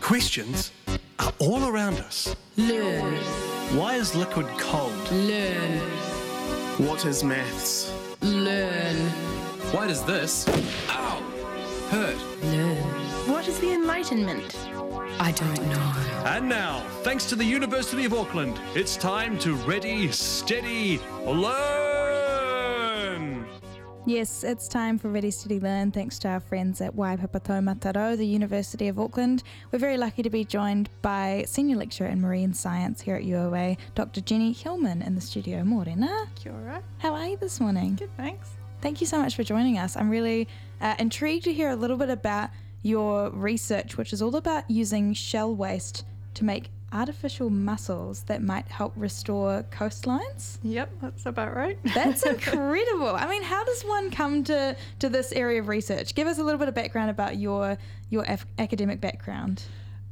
Questions are all around us. Learn. Why is liquid cold? Learn. What is maths? Learn. Why does this, ow, hurt? Learn. What is the Enlightenment? I don't know. And now, thanks to the University of Auckland, it's time to ready, steady, learn! Yes, it's time for Ready Steady Learn thanks to our friends at Waipapa Mataro, the University of Auckland. We're very lucky to be joined by Senior Lecturer in Marine Science here at UOA, Dr. Jenny Hillman in the studio. Morena. Kia ora. How are you this morning? Good, thanks. Thank you so much for joining us. I'm really intrigued to hear a little bit about your research, which is all about using shell waste to make artificial mussels that might help restore coastlines. Yep, that's about right. That's incredible. I mean, how does one come to this area of research? Give us a little bit of background about your academic background.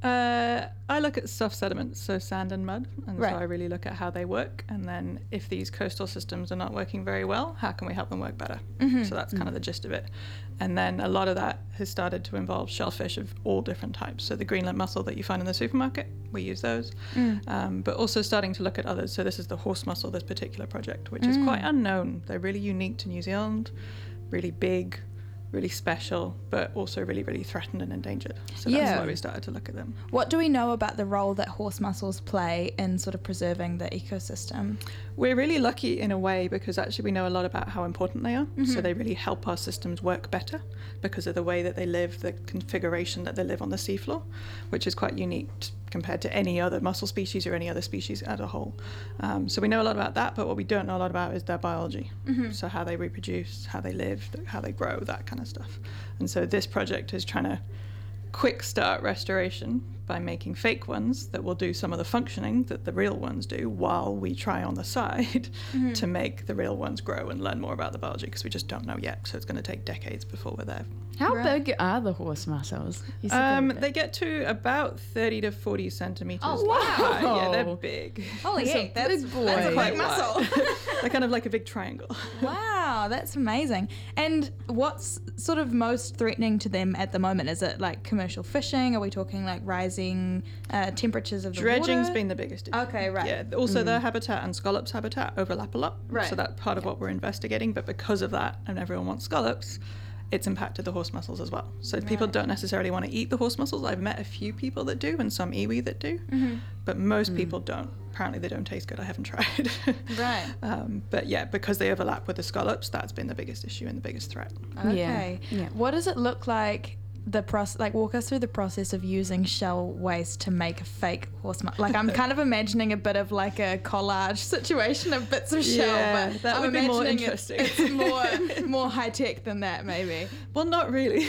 I look at soft sediments, so sand and mud, and Right. so I really look at how they work, and then if these coastal systems are not working very well, how can we help them work better? So that's kind of the gist of it. And then a lot of that has started to involve shellfish of all different types. So the Greenland mussel that you find in the supermarket, we use those, but also starting to look at others. So this is the horse mussel, this particular project, which is quite unknown. They're really unique to New Zealand, really big, really special, but also really, really threatened and endangered. So that's Yeah. why we started to look at them. What do we know about the role that horse mussels play in sort of preserving the ecosystem? We're really lucky in a way because actually we know a lot about how important they are. So they really help our systems work better because of the way that they live, the configuration that they live on the seafloor, which is quite unique compared to any other mussel species or any other species as a whole. So we know a lot about that, but what we don't know a lot about is their biology. So how they reproduce, how they live, how they grow, that kind of stuff. And so this project is trying to quick start restoration by making fake ones that will do some of the functioning that the real ones do while we try on the side to make the real ones grow and learn more about the biology because we just don't know yet. So it's going to take decades before we're there. How big are the horse mussels? You said they were big. They get to about 30 to 40 centimeters. Oh, wow. high. Yeah, they're big. Holy heck, that's big boy. That's a Quite big muscle. wide. They're kind of like a big triangle. Wow, that's amazing. And what's sort of most threatening to them at the moment? Is it like commercial fishing? Are we talking like rising temperatures of the Dredging's water? been the biggest issue. Okay, right. Yeah. Also, their habitat and scallops habitat overlap a lot. Right. So that's part of what we're investigating. But because of that, and everyone wants scallops, it's impacted the horse mussels as well. So people don't necessarily want to eat the horse mussels. I've met a few people that do and some iwi that do, but most people don't. Apparently they don't taste good. I haven't tried. Right. But yeah, because they overlap with the scallops, that's been the biggest issue and the biggest threat. Okay. Yeah. What does it look like? Walk us through the process of using shell waste to make a fake horse mussel. Like I'm kind of imagining a bit of like a collage situation of bits of shell, Yeah, but that I'm would be more imagining interesting. it's more high tech than that, maybe. Well, not really.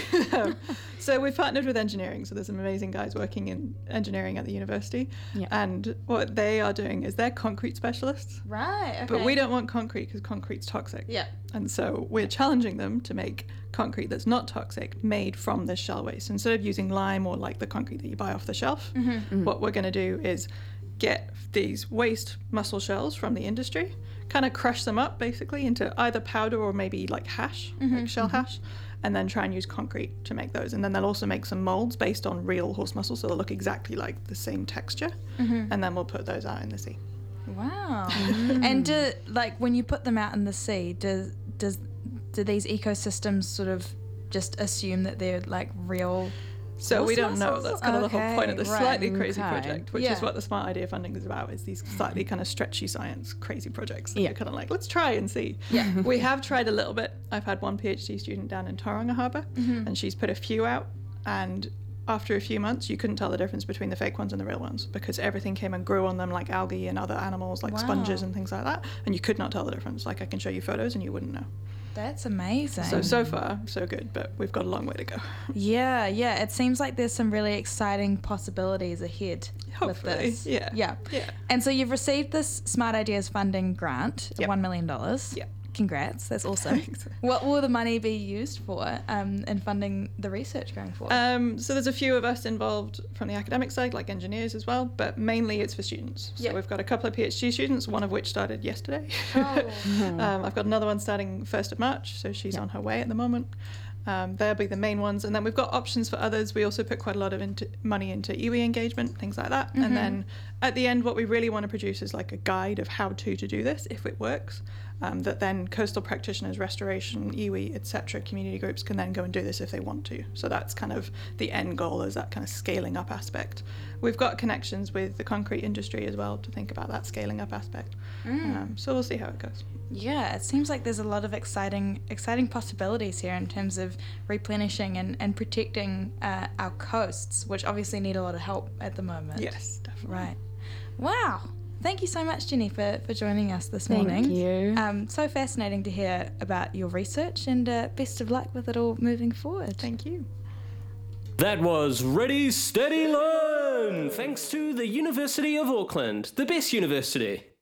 So we've partnered with engineering. So there's some amazing guys working in engineering at the university. Yeah. And what they are doing is they're concrete specialists. Right. Okay. But we don't want concrete because concrete's toxic. Yeah. And so we're challenging them to make concrete that's not toxic made from this shell waste. Instead of using lime or like the concrete that you buy off the shelf, what we're going to do is get these waste mussel shells from the industry, kind of crush them up basically into either powder or maybe like hash, like shell hash, and then try and use concrete to make those. And then they'll also make some molds based on real horse mussels, so they'll look exactly like the same texture. And then we'll put those out in the sea. Wow. And when you put them out in the sea, do these ecosystems sort of just assume that they're like real? So horse we don't know. mussels? That's kind of the whole point of this Okay, slightly crazy okay. project, which Yeah. is what the Smart Idea funding is about, is these slightly kind of stretchy science, crazy projects. That Yeah. You're kind of like, let's try and see. Yeah. We have tried a little bit. I've had one PhD student down in Tauranga Harbour, and she's put a few out, and after a few months, you couldn't tell the difference between the fake ones and the real ones because everything came and grew on them like algae and other animals like sponges and things like that, and you could not tell the difference. Like I can show you photos and you wouldn't know. That's amazing. So far, so good, but we've got a long way to go. Yeah. It seems like there's some really exciting possibilities ahead Hopefully, with this. yeah. Yeah. Yeah. And so you've received this Smart Ideas funding grant, Yep. $1 million. Yep. Congrats, that's awesome. Thanks. What will the money be used for in funding the research going forward? So there's a few of us involved from the academic side, like engineers as well, but mainly it's for students. So Yeah. we've got a couple of PhD students, one of which started yesterday. Oh. I've got another one starting 1st of March, so she's on her way at the moment. They'll be the main ones. And then we've got options for others. We also put quite a lot of money into iwi engagement, things like that. And then at the end, what we really want to produce is like a guide of how to do this, if it works, that then coastal practitioners, restoration, iwi, etc., community groups can then go and do this if they want to. So that's kind of the end goal, is that kind of scaling up aspect. We've got connections with the concrete industry as well to think about that scaling up aspect. So we'll see how it goes. Yeah, it seems like there's a lot of exciting possibilities here in terms of replenishing and protecting our coasts, which obviously need a lot of help at the moment. Yes, definitely. Right. Wow. Thank you so much, Jenny, for joining us this morning. Thank you. So fascinating to hear about your research, and best of luck with it all moving forward. Thank you. That was Ready, Steady, Learn! Thanks to the University of Auckland, the best university.